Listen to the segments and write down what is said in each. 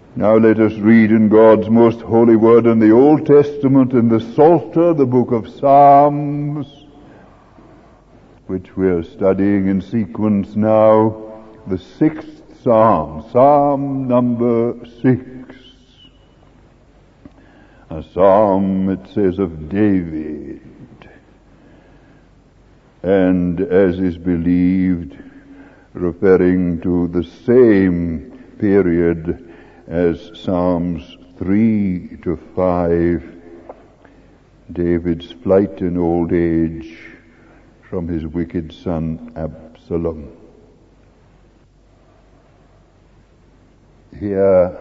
Now let us read in God's most holy word in the Old Testament, in the Psalter, the book of Psalms, which we are studying in sequence now, the 6th Psalm, Psalm number 6. A psalm, it says, of David, and as is believed, referring to the same period as Psalms 3 to 5, David's flight in old age from his wicked son Absalom. Here,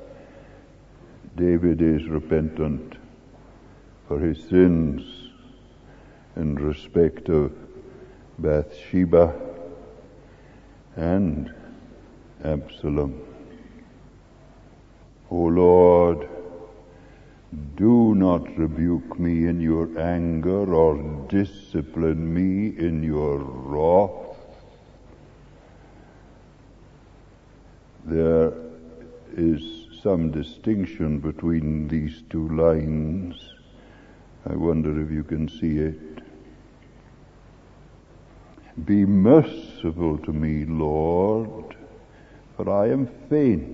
David is repentant for his sins in respect of Bathsheba and Absalom. O Lord, do not rebuke me in your anger or discipline me in your wrath. There is some distinction between these two lines. I wonder if you can see it. Be merciful to me, Lord, for I am faint.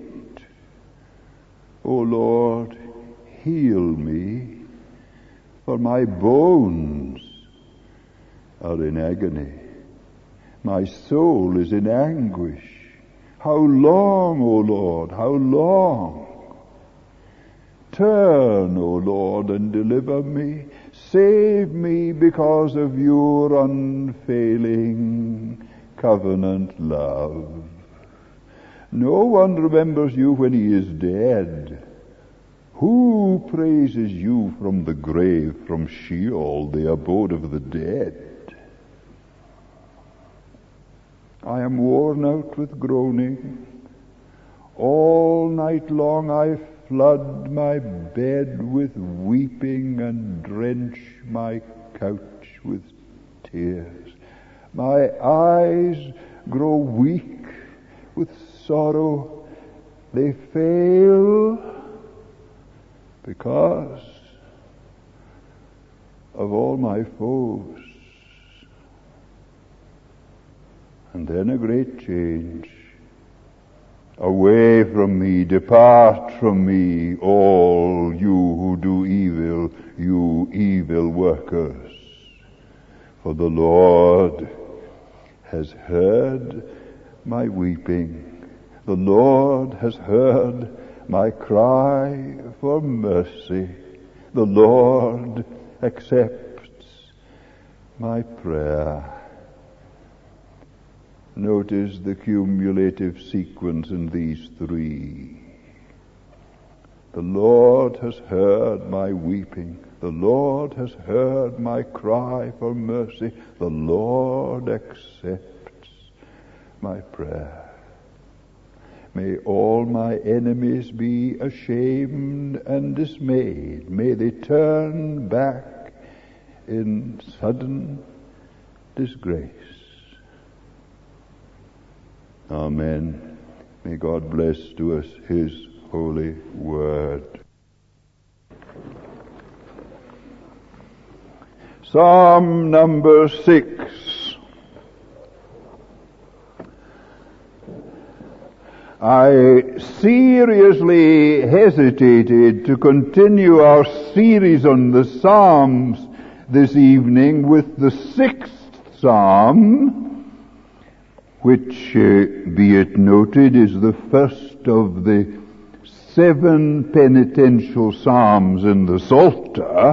O Lord, heal me, for my bones are in agony. My soul is in anguish. How long, O Lord, how long? Turn, O Lord, and deliver me. Save me because of your unfailing covenant love. No one remembers you when he is dead. Who praises you from the grave, from Sheol, the abode of the dead? I am worn out with groaning. All night long I flood my bed with weeping and drench my couch with tears. My eyes grow weak with sorrow. They fail because of all my foes. And then a great change. Away from me, depart from me, all you who do evil, you evil workers. For the Lord has heard my weeping. The Lord has heard my cry for mercy. The Lord accepts my prayer. Notice the cumulative sequence in these three. The Lord has heard my weeping. The Lord has heard my cry for mercy. The Lord accepts my prayer. May all my enemies be ashamed and dismayed. May they turn back in sudden disgrace. Amen. May God bless to us His holy word. Psalm number 6. I seriously hesitated to continue our series on the Psalms this evening with the 6th Psalm, which, be it noted, is the first of the 7 penitential psalms in the Psalter,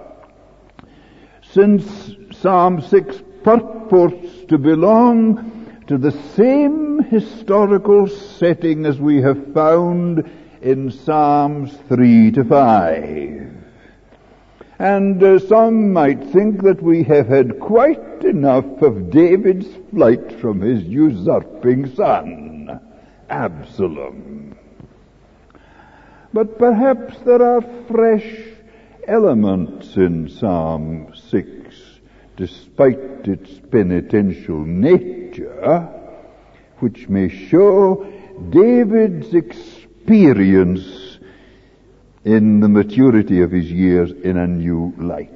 since Psalm 6 purports to belong to the same historical setting as we have found in Psalms 3 to 5. And some might think that we have had quite enough of David's flight from his usurping son, Absalom. But perhaps there are fresh elements in Psalm 6, despite its penitential nature, which may show David's experience in the maturity of his years in a new light.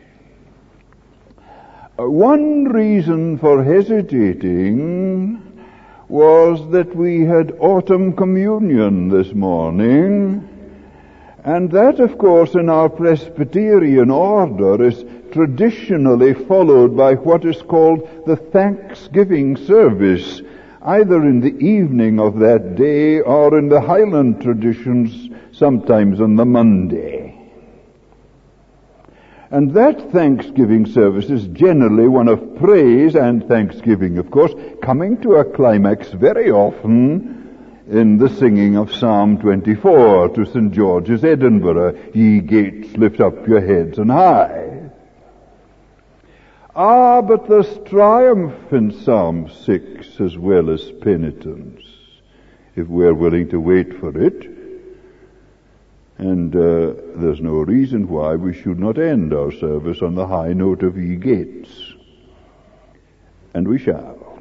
One reason for hesitating was that we had autumn communion this morning, and that, of course, in our Presbyterian order is traditionally followed by what is called the Thanksgiving service, either in the evening of that day or in the Highland traditions sometimes on the Monday. And that Thanksgiving service is generally one of praise and thanksgiving, of course, coming to a climax very often in the singing of Psalm 24 to St. George's, Edinburgh, "Ye gates, lift up your heads on high." But there's triumph in Psalm 6 as well as penitence, if we're willing to wait for it. And there's no reason why we should not end our service on the high note of "Ye gates." And we shall.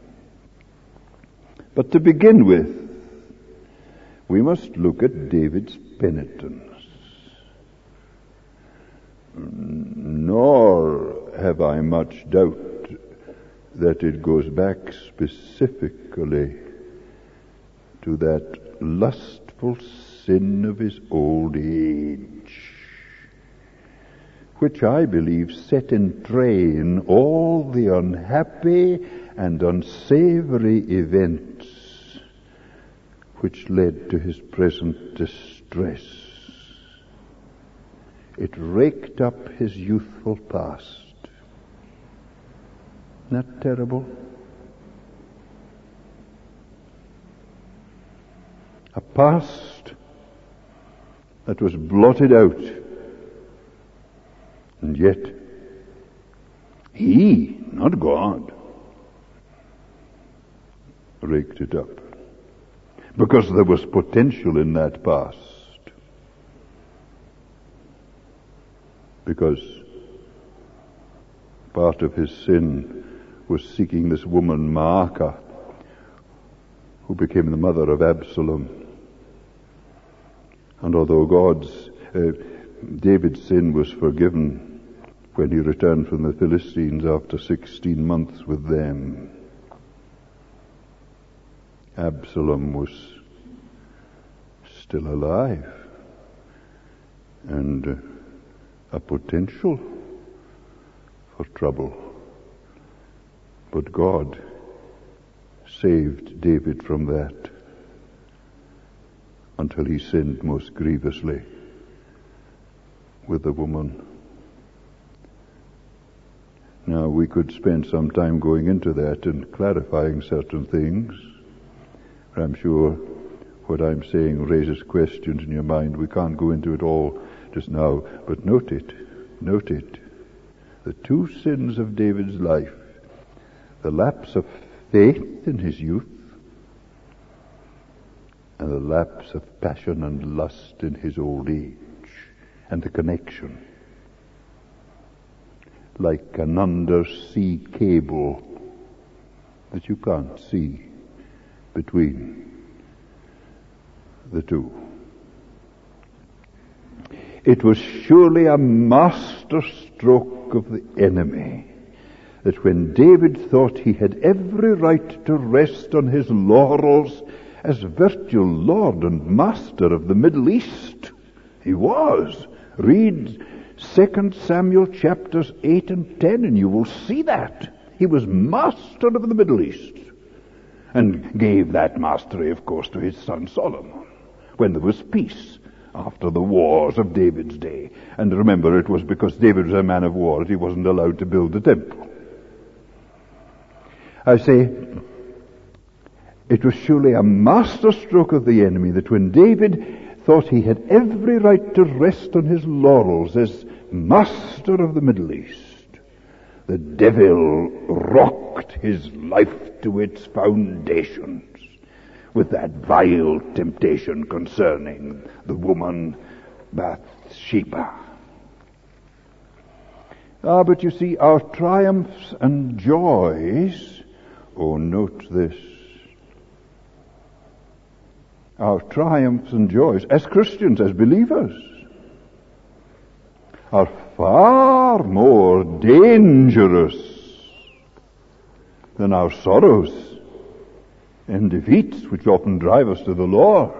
But to begin with, we must look at David's penitence. Nor have I much doubt that it goes back specifically to that lustful sin of his old age, which I believe set in train all the unhappy and unsavory events which led to his present distress. It raked up his youthful past. Isn't that terrible? A past that was blotted out. And yet, he, not God, raked it up. Because there was potential in that past. Because part of his sin was seeking this woman, Maacah, who became the mother of Absalom. And although David's sin was forgiven when he returned from the Philistines after 16 months with them, Absalom was still alive and a potential for trouble. But God saved David from that until he sinned most grievously with the woman. Now, we could spend some time going into that and clarifying certain things. I'm sure what I'm saying raises questions in your mind. We can't go into it all just now, but note it. The two sins of David's life: the lapse of faith in his youth, and the lapse of passion and lust in his old age, and the connection, like an undersea cable that you can't see between the two. It was surely a master stroke of the enemy that when David thought he had every right to rest on his laurels as virtual Lord and Master of the Middle East, he was. Read 2 Samuel chapters 8 and 10 and you will see that. He was master of the Middle East and gave that mastery, of course, to his son Solomon when there was peace after the wars of David's day. And remember, it was because David was a man of war that he wasn't allowed to build the temple. I say, it was surely a masterstroke of the enemy that when David thought he had every right to rest on his laurels as master of the Middle East, the devil rocked his life to its foundations with that vile temptation concerning the woman Bathsheba. But you see, our triumphs and joys, note this, our triumphs and joys as Christians, as believers, are far more dangerous than our sorrows and defeats, which often drive us to the Lord.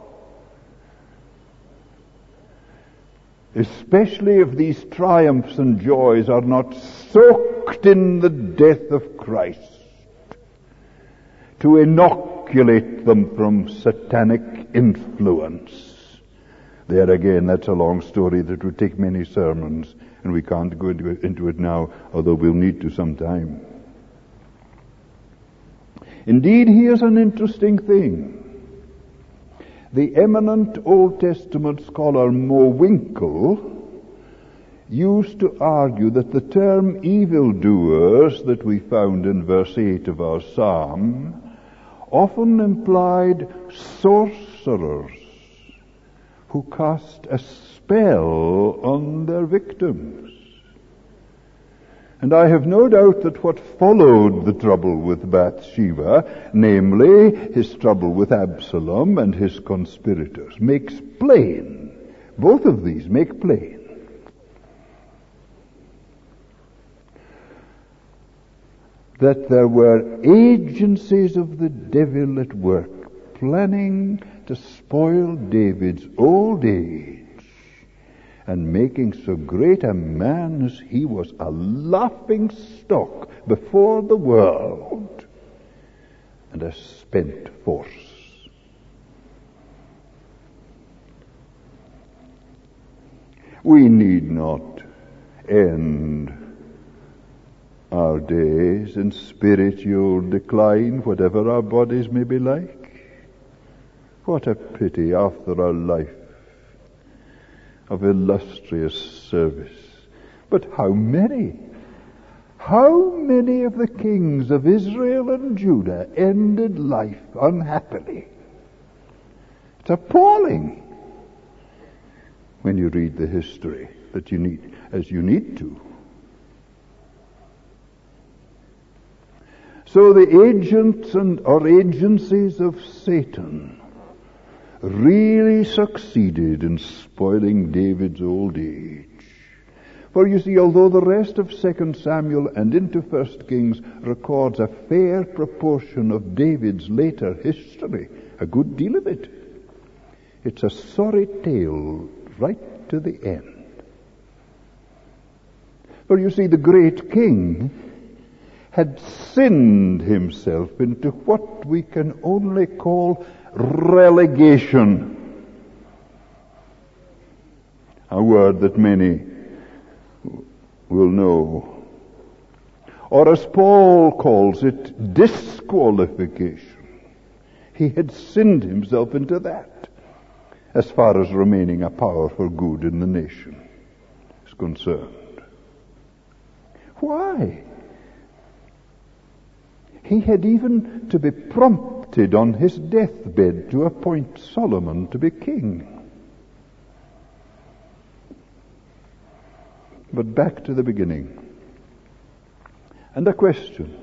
Especially if these triumphs and joys are not soaked in the death of Christ, to inoculate them from satanic influence. There again, that's a long story that would take many sermons, and we can't go into it now, although we'll need to sometime. Indeed, here's an interesting thing. The eminent Old Testament scholar Mo Winkle used to argue that the term evildoers that we found in verse 8 of our psalm often implied sorcerers who cast a spell on their victims. And I have no doubt that what followed the trouble with Bathsheba, namely his trouble with Absalom and his conspirators, makes plain, both of these make plain, that there were agencies of the devil at work, planning to spoil David's old age, and making so great a man as he was a laughing stock before the world, and a spent force. We need not end our days in spiritual decline, whatever our bodies may be like. What a pity after a life of illustrious service. But how many of the kings of Israel and Judah ended life unhappily? It's appalling when you read the history that you need to. So the agents or agencies of Satan really succeeded in spoiling David's old age. For you see, although the rest of 2 Samuel and into 1 Kings records a fair proportion of David's later history, a good deal of it, it's a sorry tale right to the end. For you see, the great king had sinned himself into what we can only call relegation, a word that many will know, or as Paul calls it, disqualification. He had sinned himself into that, as far as remaining a power for good in the nation is concerned. Why? He had even to be prompted on his deathbed to appoint Solomon to be king. But back to the beginning. And a question.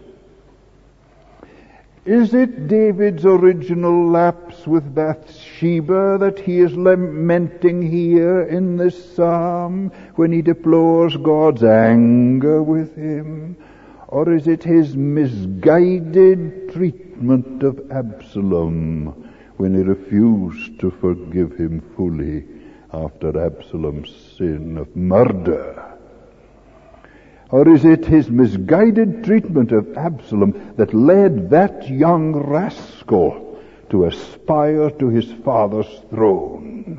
Is it David's original lapse with Bathsheba that he is lamenting here in this psalm when he deplores God's anger with him? Or is it his misguided treatment of Absalom when he refused to forgive him fully after Absalom's sin of murder? Or is it his misguided treatment of Absalom that led that young rascal to aspire to his father's throne,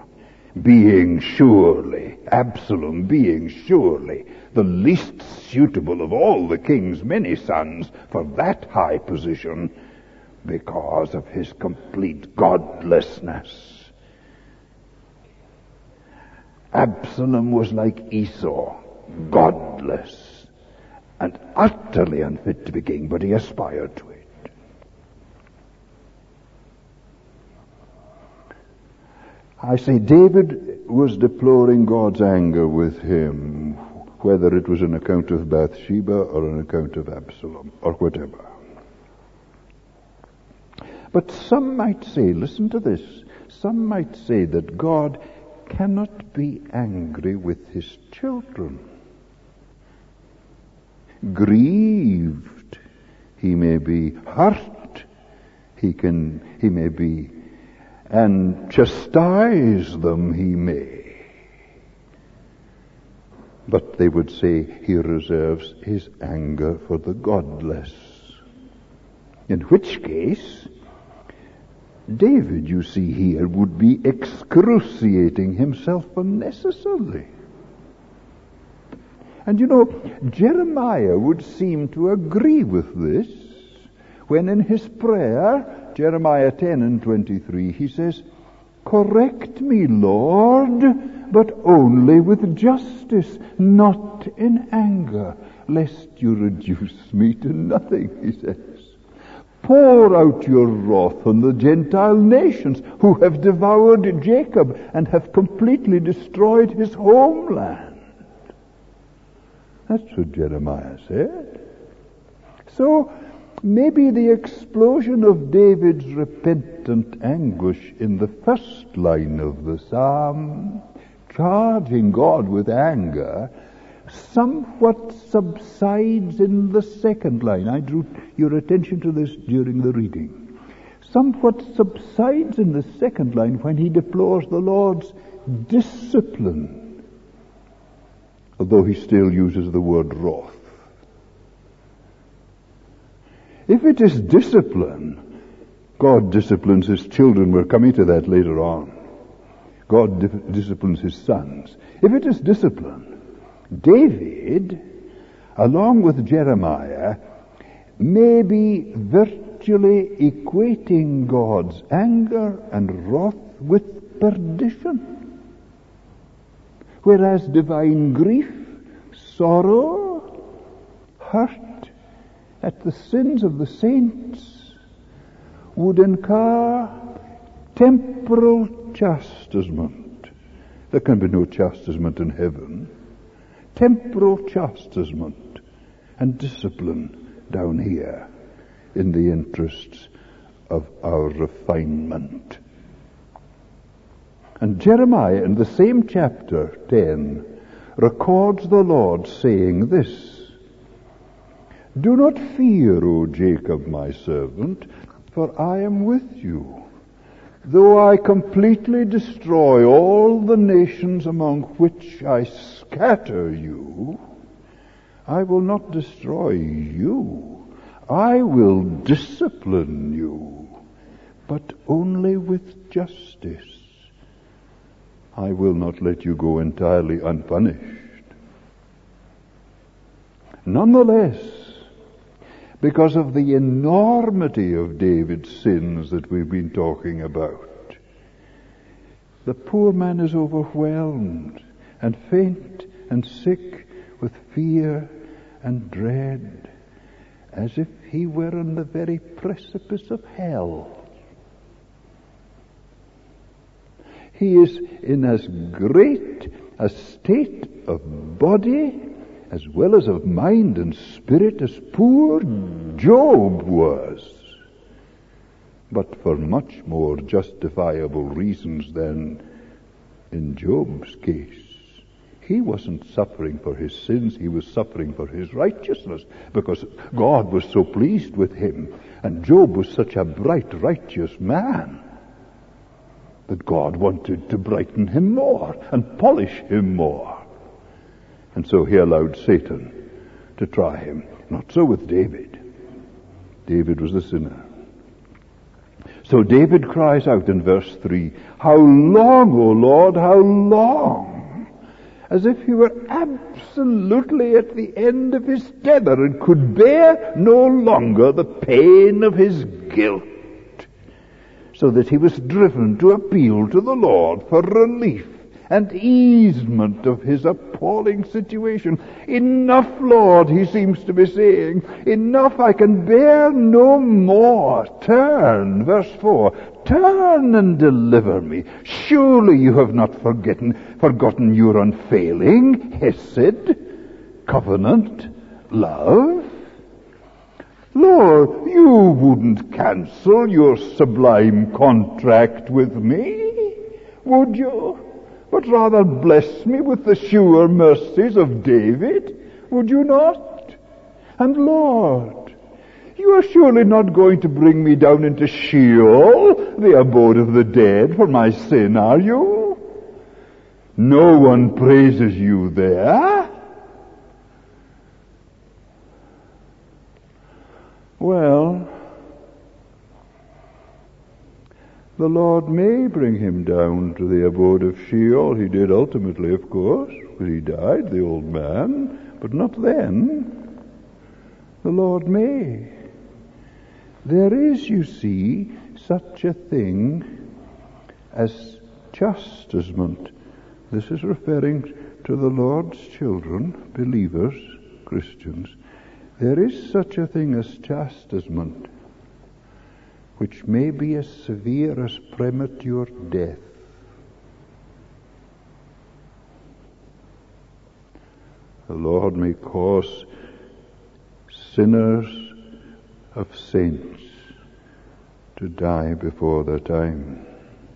Absalom being surely the least suitable of all the king's many sons for that high position because of his complete godlessness? Absalom was like Esau, godless and utterly unfit to be king, but he aspired to it. I say David was deploring God's anger with him, whether it was on account of Bathsheba or on account of Absalom or whatever. But some might say, listen to this, Some might say that God cannot be angry with his children. Grieved, he may be hurt, he may be, and chastise them he may. But they would say he reserves his anger for the godless. In which case, David, you see here, would be excruciating himself unnecessarily. And you know, Jeremiah would seem to agree with this when in his prayer, Jeremiah 10:23, he says, "Correct me, Lord, but only with justice, not in anger, lest you reduce me to nothing," he says. "Pour out your wrath on the Gentile nations who have devoured Jacob and have completely destroyed his homeland." That's what Jeremiah said. So, maybe the explosion of David's repentant anguish in the first line of the psalm, charging God with anger, somewhat subsides in the second line. I drew your attention to this during the reading. Somewhat subsides in the second line when he deplores the Lord's discipline, although he still uses the word wrath. If it is discipline, God disciplines his children. We're coming to that later on. God disciplines his sons. If it is discipline, David, along with Jeremiah, may be virtually equating God's anger and wrath with perdition. Whereas divine grief, sorrow, hurt at the sins of the saints would incur temporal chastisement. There can be no chastisement in heaven. Temporal chastisement and discipline down here in the interests of our refinement. And Jeremiah, in the same chapter 10, records the Lord saying this: "Do not fear, O Jacob, my servant, for I am with you. Though I completely destroy all the nations among which I scatter you, I will not destroy you. I will discipline you, but only with justice. I will not let you go entirely unpunished." Nonetheless, because of the enormity of David's sins that we've been talking about, the poor man is overwhelmed and faint and sick with fear and dread, as if he were on the very precipice of hell. He is in as great a state of body as well as of mind and spirit as poor Job was, but for much more justifiable reasons than in Job's case. He wasn't suffering for his sins, he was suffering for his righteousness, because God was so pleased with him, and Job was such a bright, righteous man that God wanted to brighten him more and polish him more. And so he allowed Satan to try him. Not so with David. David was the sinner. So David cries out in verse 3, "How long, O Lord, how long?" As if he were absolutely at the end of his tether and could bear no longer the pain of his guilt, so that he was driven to appeal to the Lord for relief and easement of his appalling situation. "Enough, Lord," he seems to be saying. "Enough, I can bear no more. Turn," verse 4, "turn and deliver me. Surely you have not forgotten your unfailing hesed, covenant, love. Lord, you wouldn't cancel your sublime contract with me. Would you? But rather bless me with the sure mercies of David, would you not? And Lord, you are surely not going to bring me down into Sheol, the abode of the dead, for my sin, are you? No one praises you there. Well, the Lord may bring him down to the abode of Sheol. He did ultimately, of course, when he died, the old man, but not then. The Lord may. There is, you see, such a thing as chastisement. This is referring to the Lord's children, believers, Christians. There is such a thing as chastisement, which may be as severe as premature death. The Lord may cause sinners of saints to die before their time.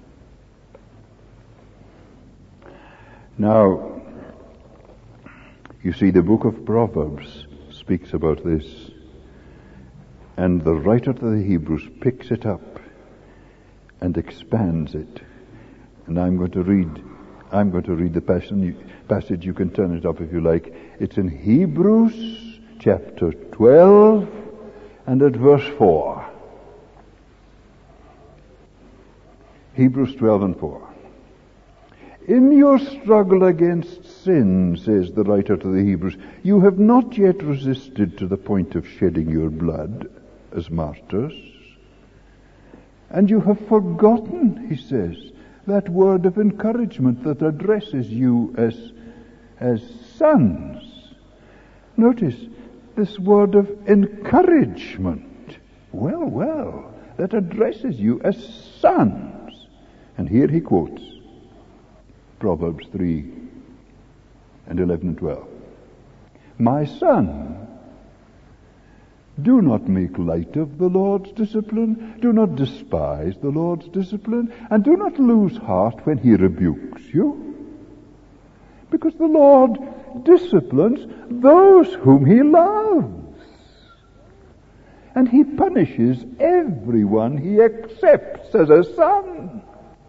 Now, you see, the book of Proverbs speaks about this, and the writer to the Hebrews picks it up and expands it. And I'm going to read the passage. You can turn it up if you like. It's in Hebrews chapter 12 and at verse 4. Hebrews 12 and 4. In your struggle against sin, says the writer to the Hebrews, you have not yet resisted to the point of shedding your blood as martyrs. And you have forgotten, he says, that word of encouragement that addresses you as sons. Notice this word of encouragement. Well, that addresses you as sons. And here he quotes Proverbs 3 and 11 and 12. My son, do not make light of the Lord's discipline. Do not despise the Lord's discipline. And do not lose heart when he rebukes you. Because the Lord disciplines those whom he loves. And he punishes everyone he accepts as a son.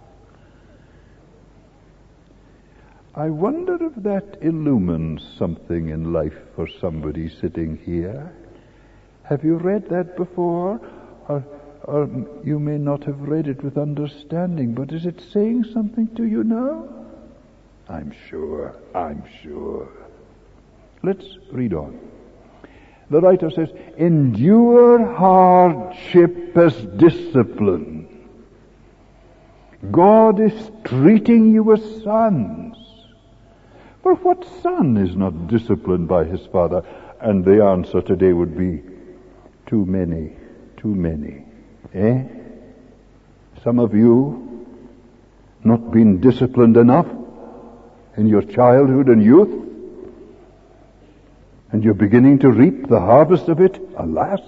I wonder if that illumines something in life for somebody sitting here. Have you read that before? Or you may not have read it with understanding, but is it saying something to you now? I'm sure. Let's read on. The writer says, endure hardship as discipline. God is treating you as sons. For what son is not disciplined by his father? And the answer today would be, too many. Some of you not been disciplined enough in your childhood and youth, and you're beginning to reap the harvest of it, alas.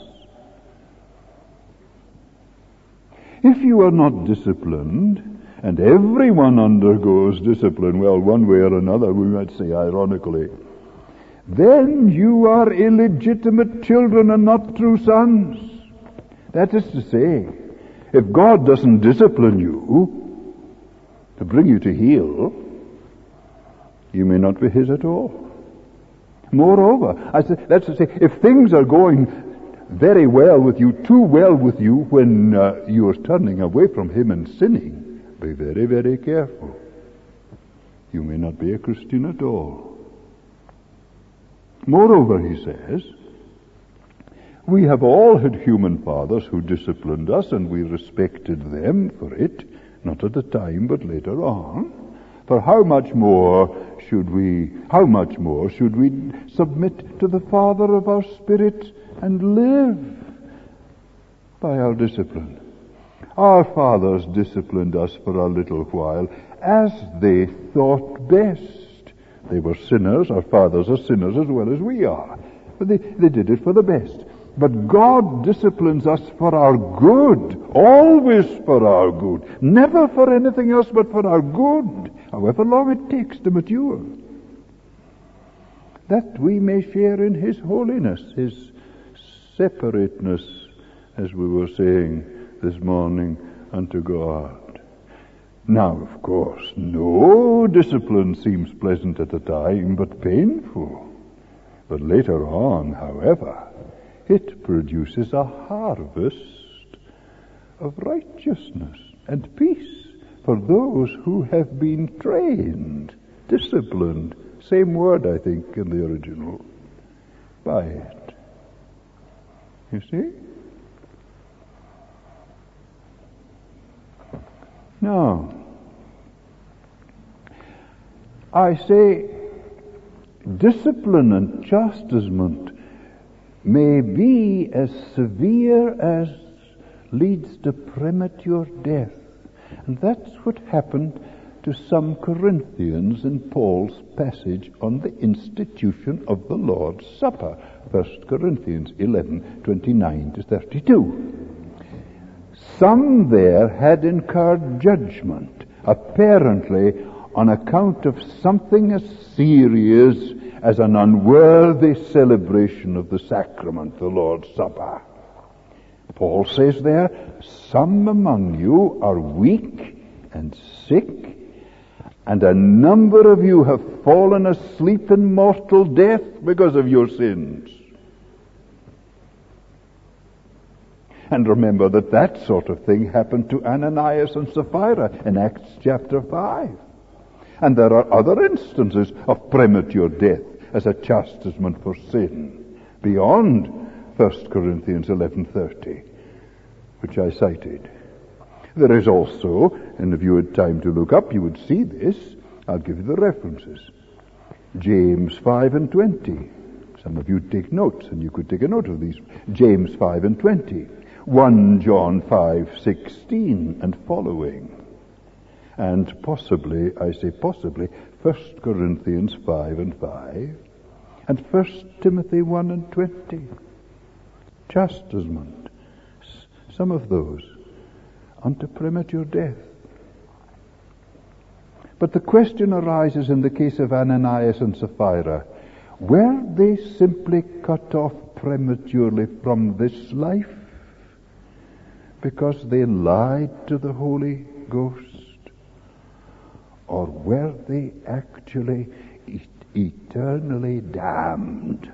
If you are not disciplined, and everyone undergoes discipline, well, one way or another, we might say ironically, then you are illegitimate children and not true sons. That is to say, if God doesn't discipline you to bring you to heel, you may not be his at all. Moreover, that's to say, if things are going very well with you, too well with you, when you're turning away from him and sinning, be very, very careful. You may not be a Christian at all. Moreover, he says, we have all had human fathers who disciplined us, and we respected them for it, not at the time, but later on. For how much more should we submit to the Father of our spirits and live by our discipline? Our fathers disciplined us for a little while as they thought best. They were sinners. Our fathers are sinners as well as we are. But they did it for the best. But God disciplines us for our good, always for our good, never for anything else but for our good, however long it takes to mature, that we may share in His holiness, His separateness, as we were saying this morning, unto God. Now, of course, no discipline seems pleasant at the time, but painful. But later on, however, it produces a harvest of righteousness and peace for those who have been trained, disciplined, same word I think in the original, by it. You see? Now, I say discipline and chastisement may be as severe as leads to premature death. And that's what happened to some Corinthians in Paul's passage on the institution of the Lord's Supper, 1 Corinthians 11:29-32. Some there had incurred judgment, apparently on account of something as serious as an unworthy celebration of the sacrament, the Lord's Supper. Paul says there, some among you are weak and sick, and a number of you have fallen asleep in mortal death because of your sins. And remember that sort of thing happened to Ananias and Sapphira in Acts chapter 5. And there are other instances of premature death as a chastisement for sin, beyond 1 Corinthians 11:30, which I cited. There is also, and if you had time to look up, you would see this. I'll give you the references. James 5:20. Some of you take notes, and you could take a note of these. James 5:20. 1 John 5:16 and following. And possibly, I say possibly, 1 Corinthians 5:5, and 1 Timothy 1:20. Chastisement. Some of those unto premature death. But the question arises in the case of Ananias and Sapphira, were they simply cut off prematurely from this life because they lied to the Holy Ghost? Or were they actually eternally damned?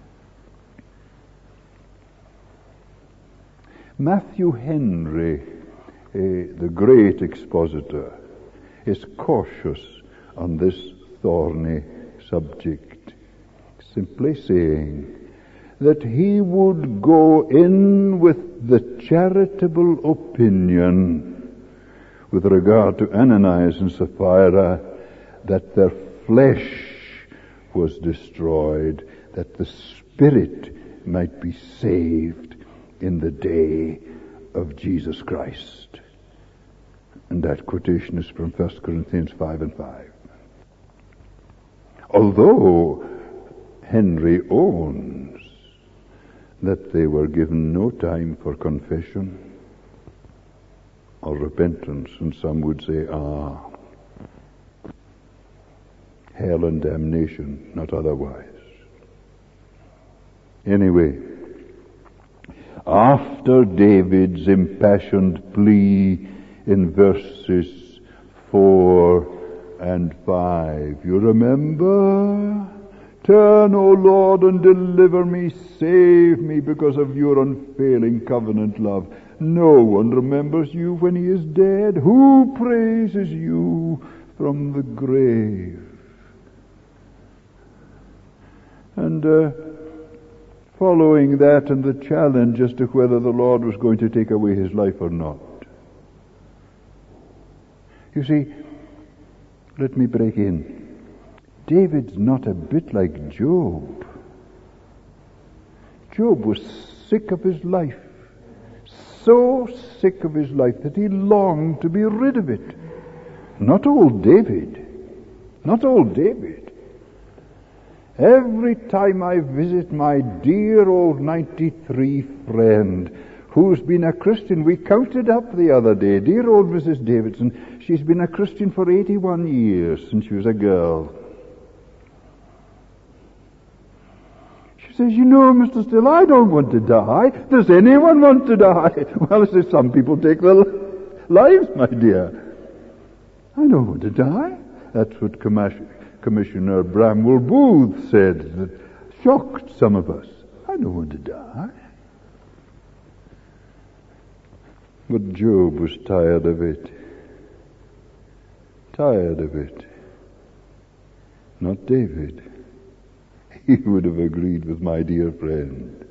Matthew Henry, the great expositor, is cautious on this thorny subject, simply saying that he would go in with the charitable opinion with regard to Ananias and Sapphira that their flesh was destroyed, that the spirit might be saved in the day of Jesus Christ. And that quotation is from 1 Corinthians 5:5. Although Henry owns that they were given no time for confession or repentance, and some would say, hell and damnation, not otherwise. Anyway, after David's impassioned plea in verses 4 and 5, you remember? Turn, O Lord, and deliver me, save me because of your unfailing covenant love. No one remembers you when he is dead. Who praises you from the grave? And following that and the challenge as to whether the Lord was going to take away his life or not. You see, let me break in. David's not a bit like Job. Job was sick of his life. So sick of his life that he longed to be rid of it. Not old David. Not old David. Every time I visit my dear old 93 friend, who's been a Christian, we counted up the other day, dear old Mrs. Davidson, she's been a Christian for 81 years since she was a girl. She says, you know, Mr. Still, I don't want to die. Does anyone want to die? Well, I says, some people take their lives, my dear. I don't want to die. That's what Commissioner Bramwell Booth said, that shocked some of us. I don't want to die. But Job was tired of it. Tired of it. Not David. He would have agreed with my dear friend.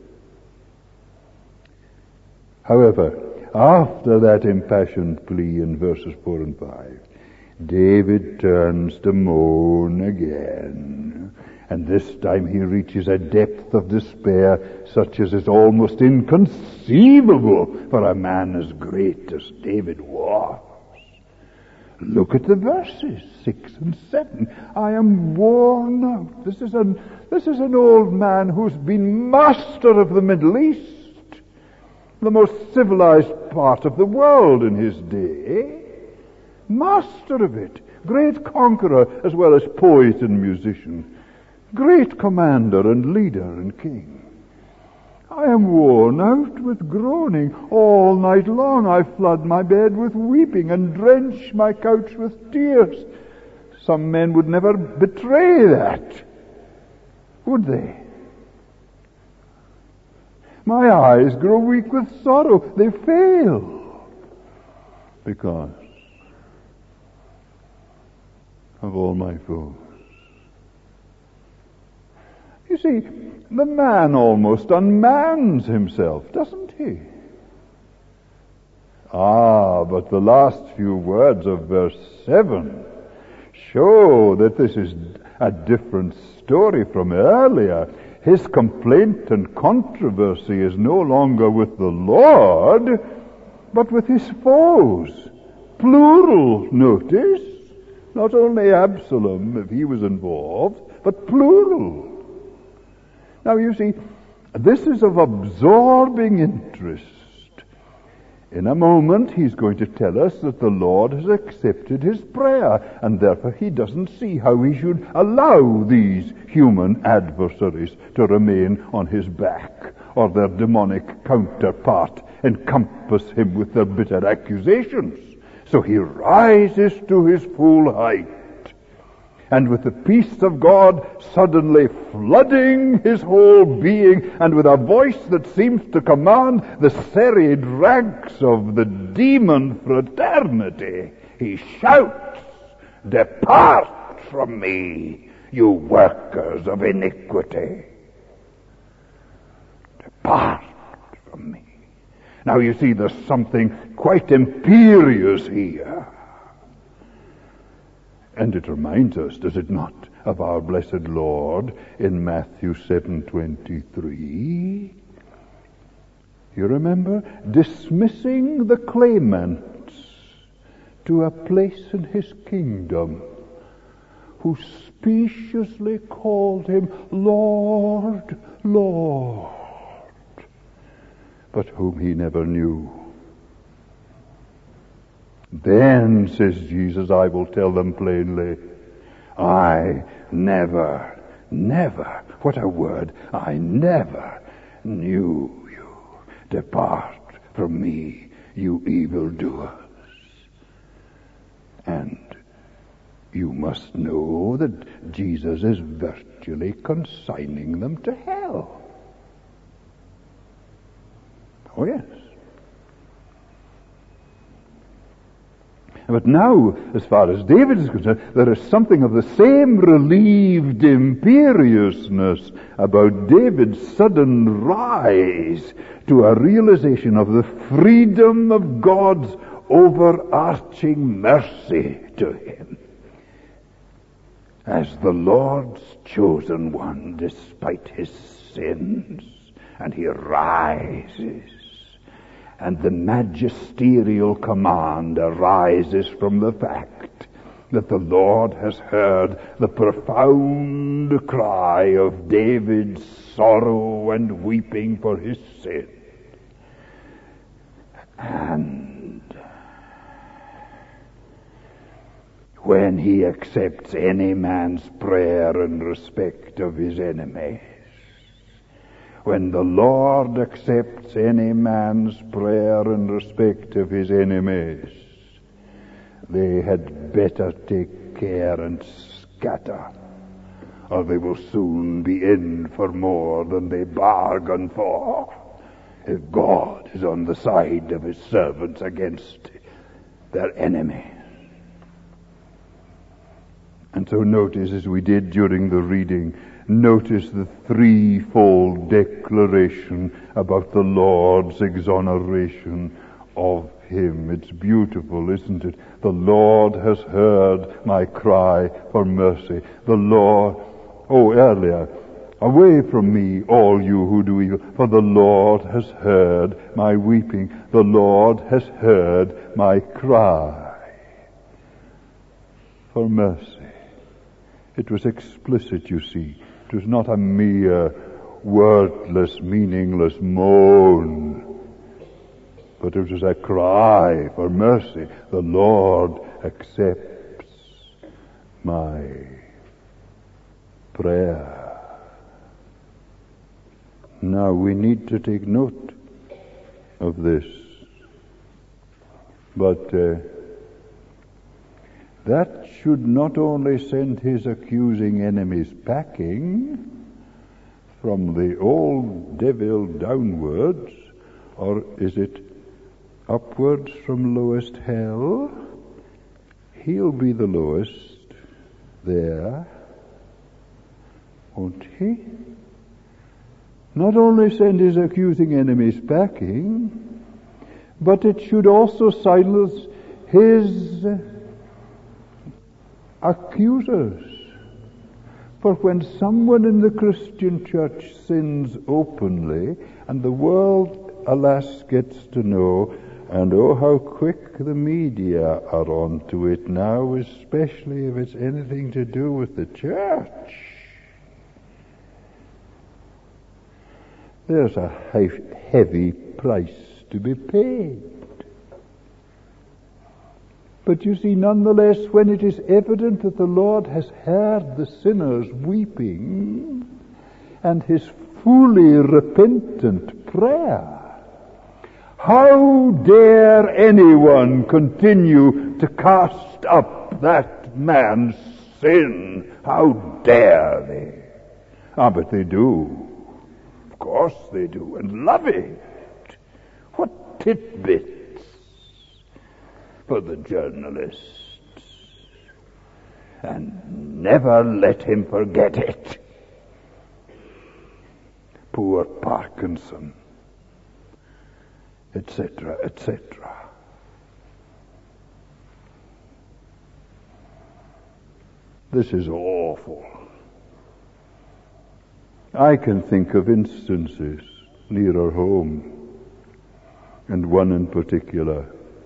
However, after that impassioned plea in verses 4 and 5, David turns to moan again. And this time he reaches a depth of despair such as is almost inconceivable for a man as great as David was. Look at the verses 6 and 7. I am worn out. This is an old man who's been master of the Middle East, the most civilized part of the world in his day. Master of it. Great conqueror as well as poet and musician. Great commander and leader and king. I am worn out with groaning. All night long I flood my bed with weeping and drench my couch with tears. Some men would never betray that, would they? My eyes grow weak with sorrow. They fail because of all my foes. You see, the man almost unmans himself, doesn't he? But the last few words of verse 7 show that this is a different story from earlier. His complaint and controversy is no longer with the Lord, but with his foes. Plural, notice. Not only Absalom, if he was involved, but plural. Now you see, this is of absorbing interest. In a moment he's going to tell us that the Lord has accepted his prayer, and therefore he doesn't see how he should allow these human adversaries to remain on his back, or their demonic counterpart encompass him with their bitter accusations. So he rises to his full height, and with the peace of God suddenly flooding his whole being, and with a voice that seems to command the serried ranks of the demon fraternity, he shouts, "Depart from me, you workers of iniquity. Depart from me." Now you see, there's something quite imperious here. And it reminds us, does it not, of our blessed Lord in Matthew 7:23? You remember? Dismissing the claimants to a place in his kingdom, who speciously called him Lord, Lord, but whom he never knew. Then, says Jesus, I will tell them plainly, I never, what a word, I never knew you. Depart from me, you evildoers. And you must know that Jesus is virtually consigning them to hell. Oh yes. But now, as far as David is concerned, there is something of the same relieved imperiousness about David's sudden rise to a realization of the freedom of God's overarching mercy to him. As the Lord's chosen one, despite his sins, and he rises. And the magisterial command arises from the fact that the Lord has heard the profound cry of David's sorrow and weeping for his sin. And when he accepts any man's prayer in respect of his enemies, when the Lord accepts any man's prayer in respect of his enemies, they had better take care and scatter, or they will soon be in for more than they bargained for, if God is on the side of his servants against their enemies. And so notice, as we did during the reading, notice the threefold declaration about the Lord's exoneration of him. It's beautiful, isn't it? The Lord has heard my cry for mercy. The Lord, earlier, away from me, all you who do evil, for the Lord has heard my weeping. The Lord has heard my cry for mercy. It was explicit, you see. It was not a mere wordless, meaningless moan, but it was a cry for mercy. The Lord accepts my prayer. Now we need to take note of this. But that should not only send his accusing enemies packing from the old devil downwards, or is it upwards from lowest hell? He'll be the lowest there, won't he? Not only send his accusing enemies packing, but it should also silence his accusers. For when someone in the Christian church sins openly, and the world, alas, gets to know, and oh, how quick the media are onto it now, especially if it's anything to do with the church, there's a heavy price to be paid. But you see, nonetheless, when it is evident that the Lord has heard the sinner's weeping and his fully repentant prayer, how dare anyone continue to cast up that man's sin? How dare they? But they do. Of course they do, and love it. What tidbits for the journalists. And never let him forget it. Poor Parkinson, etc., etc. This is awful. I can think of instances nearer home, and one in particular.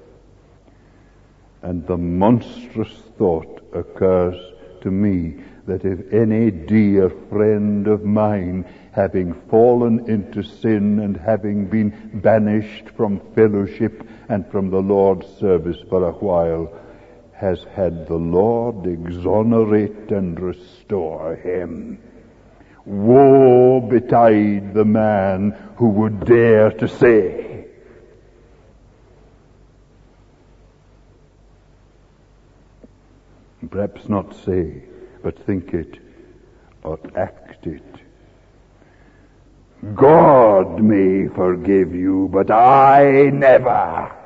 And the monstrous thought occurs to me that if any dear friend of mine, having fallen into sin and having been banished from fellowship and from the Lord's service for a while, has had the Lord exonerate and restore him, woe betide the man who would dare to say, perhaps not say, but think it or act it, God may forgive you, but I never.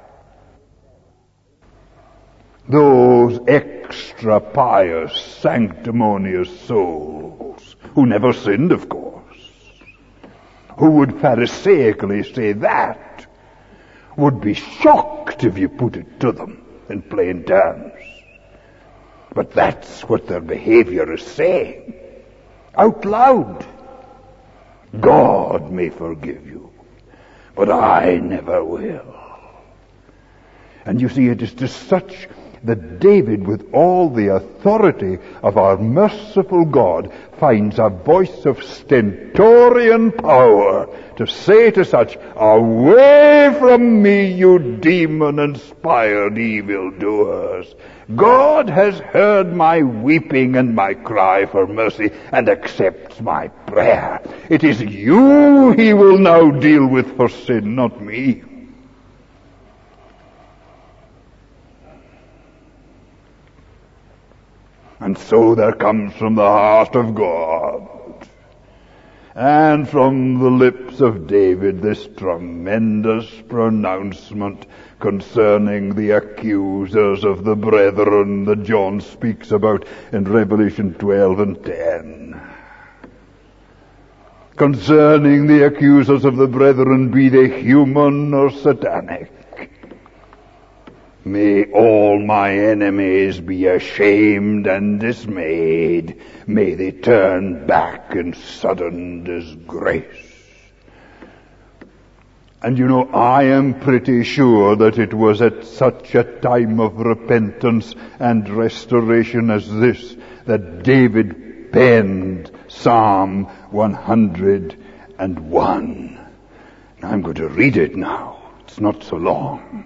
Those extra pious, sanctimonious souls, who never sinned, of course, who would pharisaically say that, would be shocked if you put it to them in plain terms. But that's what their behavior is saying, out loud. God may forgive you, but I never will. And you see, it is to such that David, with all the authority of our merciful God, finds a voice of stentorian power to say to such, "Away from me, you demon-inspired evildoers. God has heard my weeping and my cry for mercy and accepts my prayer. It is you he will now deal with for sin, not me." And so there comes from the heart of God and from the lips of David this tremendous pronouncement concerning the accusers of the brethren that John speaks about in Revelation 12 and 10. Concerning the accusers of the brethren, be they human or satanic, may all my enemies be ashamed and dismayed. May they turn back in sudden disgrace. And you know, I am pretty sure that it was at such a time of repentance and restoration as this that David penned Psalm 101. Now I'm going to read it now. It's not so long.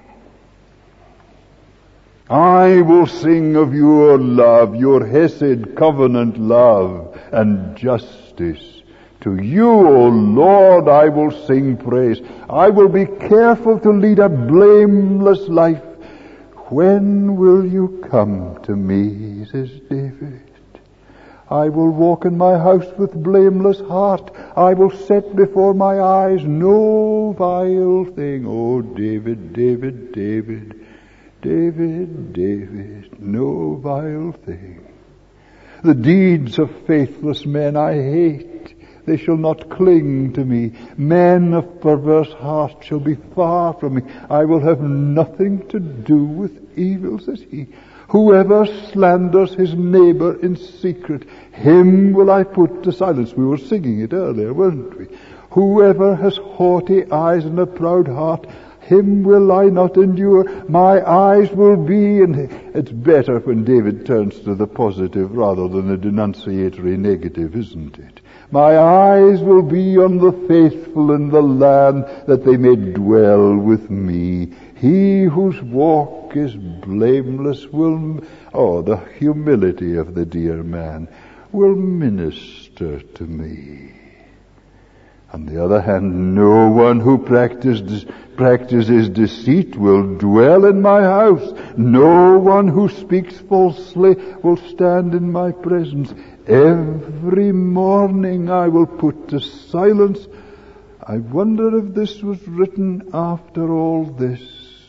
I will sing of your love, your hesed covenant love and justice. To you, O Lord, I will sing praise. I will be careful to lead a blameless life. When will you come to me, says David. I will walk in my house with blameless heart. I will set before my eyes no vile thing. Oh, David, David, David. David, David, no vile thing. The deeds of faithless men I hate. They shall not cling to me. Men of perverse heart shall be far from me. I will have nothing to do with evil, says he. Whoever slanders his neighbor in secret, him will I put to silence. We were singing it earlier, weren't we? Whoever has haughty eyes and a proud heart, him will I not endure. My eyes will be, and it's better when David turns to the positive rather than the denunciatory negative, isn't it? My eyes will be on the faithful in the land, that they may dwell with me. He whose walk is blameless will, the humility of the dear man, will minister to me. On the other hand, no one who practices deceit will dwell in my house. No one who speaks falsely will stand in my presence. Every morning I will put to silence. I wonder if this was written after all this.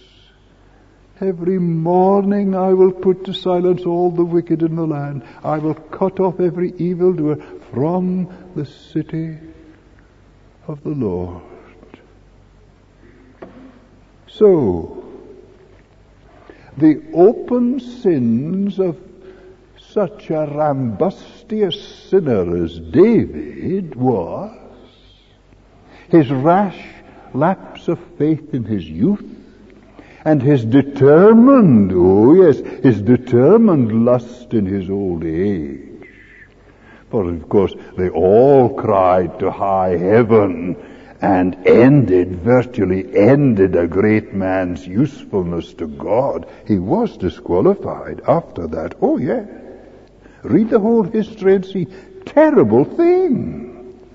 Every morning I will put to silence all the wicked in the land. I will cut off every evildoer from the city of the Lord. So, the open sins of such a rambustious sinner as David was his rash lapse of faith in his youth, and his determined lust in his old age. For of course they all cried to high heaven and virtually ended a great man's usefulness to God. He was disqualified after that. Oh yes. Read the whole history and see. Terrible thing.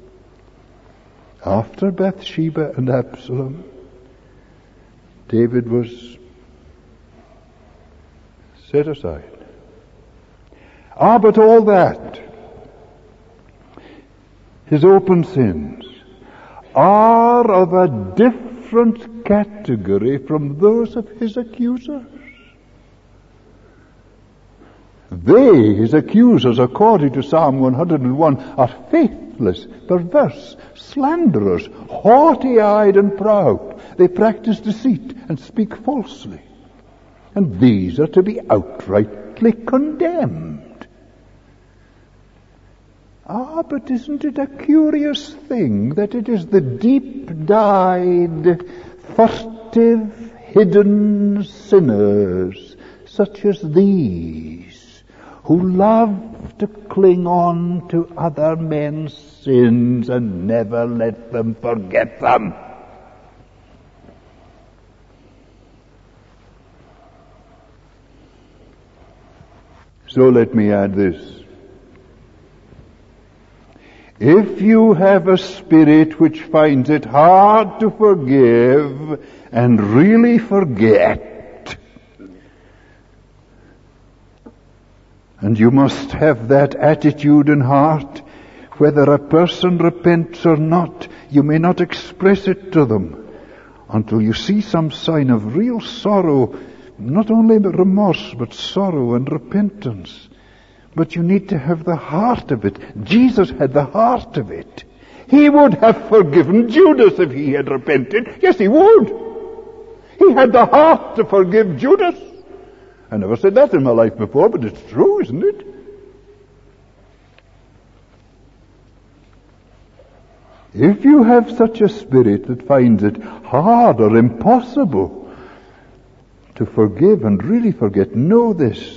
After Bathsheba and Absalom, David was set aside. But all that, his open sins, are of a different category from those of his accusers. They, his accusers, according to Psalm 101, are faithless, perverse, slanderers, haughty-eyed and proud. They practice deceit and speak falsely. And these are to be outrightly condemned. But isn't it a curious thing that it is the deep-dyed, furtive, hidden sinners, such as these, who love to cling on to other men's sins and never let them forget them. So let me add this. If you have a spirit which finds it hard to forgive and really forget, and you must have that attitude in heart, whether a person repents or not, you may not express it to them until you see some sign of real sorrow, not only remorse, but sorrow and repentance. But you need to have the heart of it. Jesus had the heart of it. He would have forgiven Judas if he had repented. Yes, he would. He had the heart to forgive Judas. I never said that in my life before, but it's true, isn't it? If you have such a spirit that finds it hard or impossible to forgive and really forget, know this.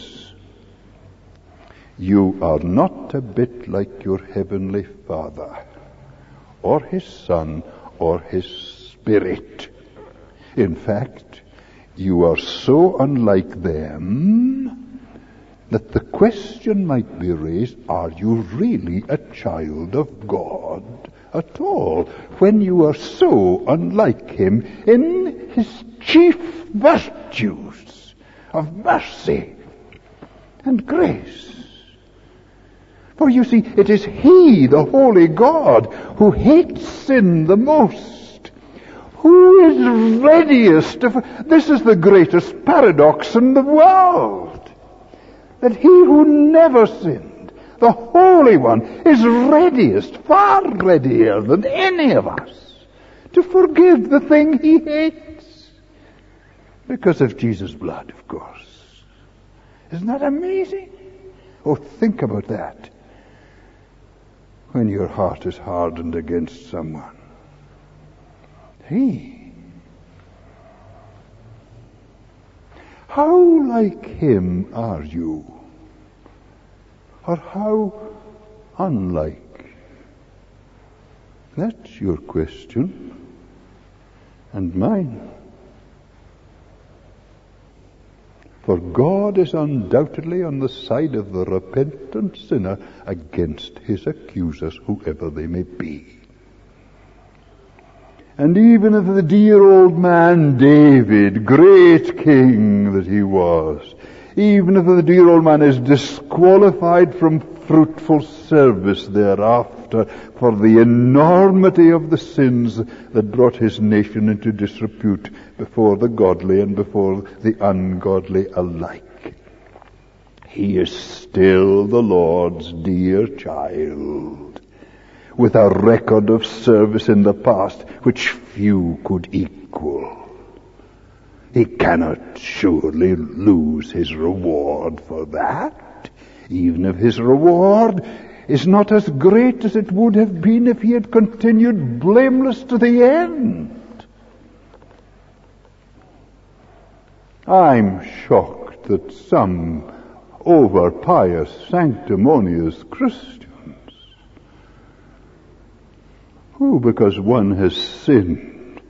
You are not a bit like your heavenly Father, or His Son, or His Spirit. In fact, you are so unlike them that the question might be raised, are you really a child of God at all, when you are so unlike Him in His chief virtues of mercy and grace? For you see, it is He, the Holy God, who hates sin the most, who is readiest to... This is the greatest paradox in the world, that He who never sinned, the Holy One, is readiest, far readier than any of us, to forgive the thing He hates, because of Jesus' blood, of course. Isn't that amazing? Oh, think about that. When your heart is hardened against someone. How like Him are you? Or how unlike? That's your question and mine. For God is undoubtedly on the side of the repentant sinner against his accusers, whoever they may be. And even if the dear old man David, great king that he was, even if the dear old man is disqualified from fruitful service thereafter for the enormity of the sins that brought his nation into disrepute before the godly and before the ungodly alike, he is still the Lord's dear child, with a record of service in the past which few could equal. He cannot surely lose his reward for that, even if his reward is not as great as it would have been if he had continued blameless to the end. I'm shocked that some over-pious, sanctimonious Christians, who, because one has sinned,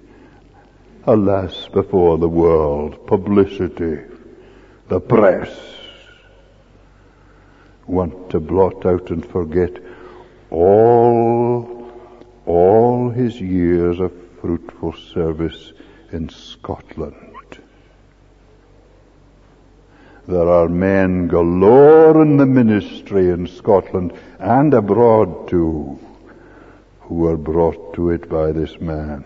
alas, before the world, publicity, the press, want to blot out and forget all his years of fruitful service in Scotland. There are men galore in the ministry in Scotland and abroad too, who are brought to it by this man.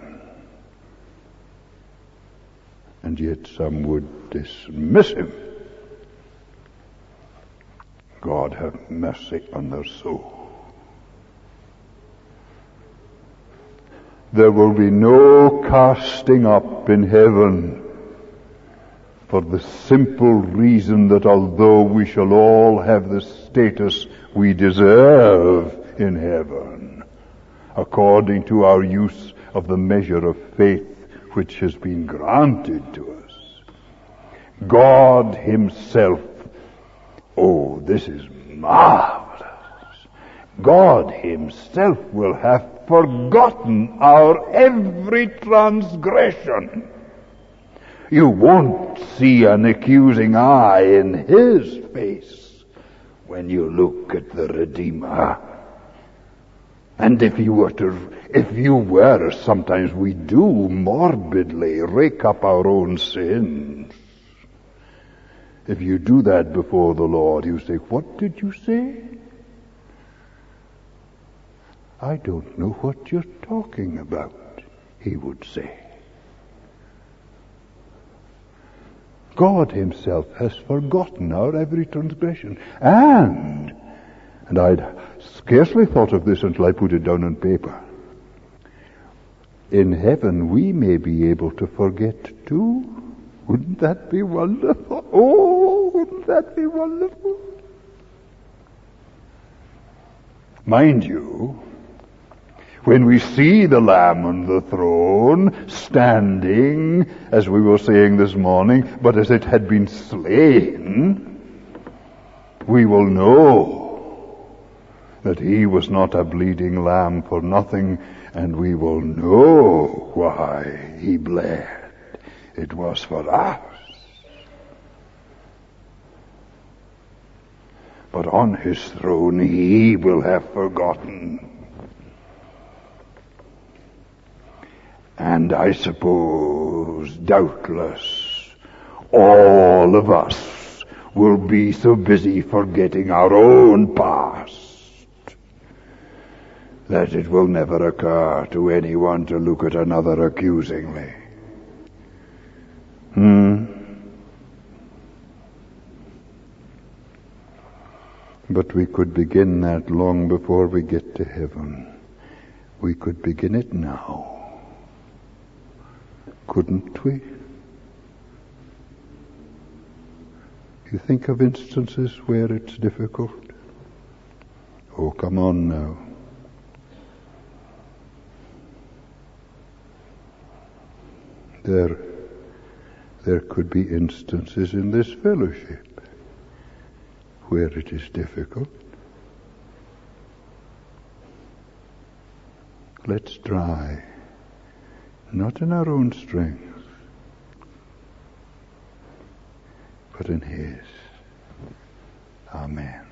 And yet some would dismiss him. God have mercy on their soul. There will be no casting up in heaven, for the simple reason that although we shall all have the status we deserve in heaven, according to our use of the measure of faith which has been granted to us, God himself. Oh, this is marvelous. God himself will have forgotten our every transgression. You won't see an accusing eye in his face when you look at the Redeemer. And if you were, as sometimes we do, morbidly rake up our own sins, if you do that before the Lord, you say, "What did you say? I don't know what you're talking about," he would say. God himself has forgotten our every transgression. And I'd scarcely thought of this until I put it down on paper. In heaven we may be able to forget too. Wouldn't that be wonderful? Oh, wouldn't that be wonderful? Mind you, when we see the Lamb on the throne, standing, as we were saying this morning, but as it had been slain, we will know that he was not a bleeding lamb for nothing, and we will know why he bled. It was for us. But on his throne he will have forgotten. And I suppose, doubtless, all of us will be so busy forgetting our own past that it will never occur to anyone to look at another accusingly. But we could begin that long before we get to heaven. We could begin it now. Couldn't we? You think of instances where it's difficult? Oh, come on now. There could be instances in this fellowship where it is difficult. Let's try. Not in our own strength, but in his. Amen.